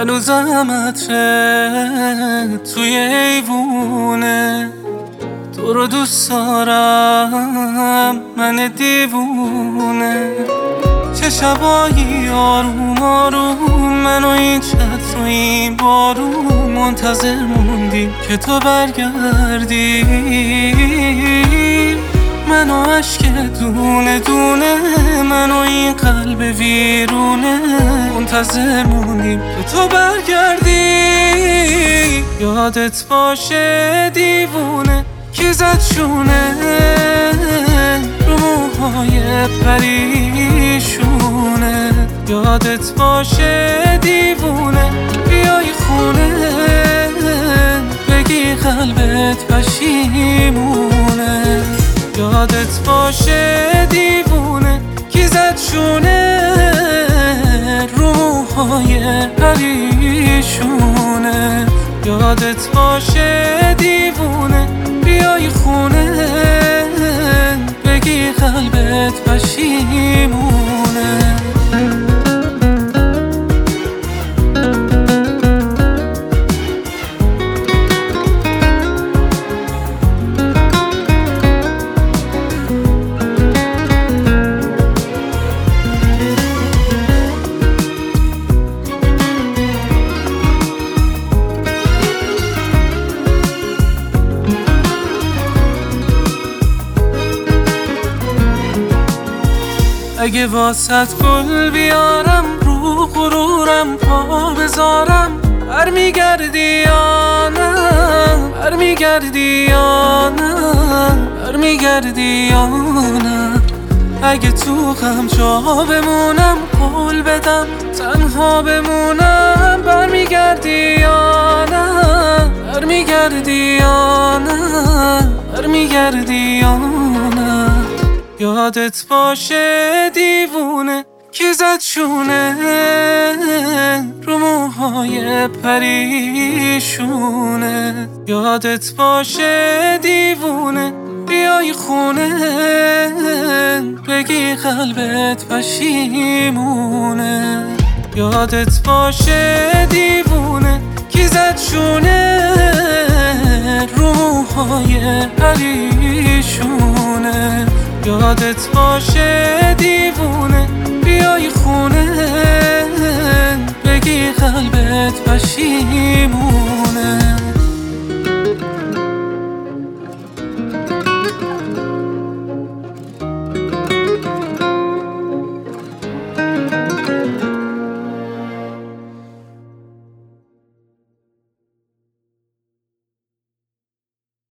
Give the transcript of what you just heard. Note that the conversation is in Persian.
هنوزم عطره توی ایوونه، تو رو دوست دارم من دیوونه. چه شبایی آروم آروم من و این چتر و این بارون منتظر موندیم که تو برگردی. من و عشق دونه دونه، من و این قلب ویرونه منتظر موندیم که تو برگردی. یادت باشه دیوونه کی زد شونه رو موهای پریشونه. یادت باشه دیوونه بیای خونه بگی قلبت پشیمونه. یادت باشه دیوونه کی زد شونه رو موهای پریشونه. یادت باشه دیوونه بیای خونه بگی قلبت پشیمونه. اگه واسط گل بیارم رو غرورم پا بذارم، برمیگردی یا نه؟ برمیگردی یا نه؟ برمیگردی یا نه؟ اگه تو غم جا بمونم قول بدم تنها بمونم، برمیگردی یا نه؟ برمیگردی یا نه؟ برمیگردی یا نه؟ یادت باشه دیوونه کی زد شونه رو موهای پریشونه. یادت باشه دیوونه بیای خونه بگی قلبت پشیمونه. یادت باشه دیوونه کی زد شونه رو موهای پریشونه. یادت باشه دیوونه بیای خونه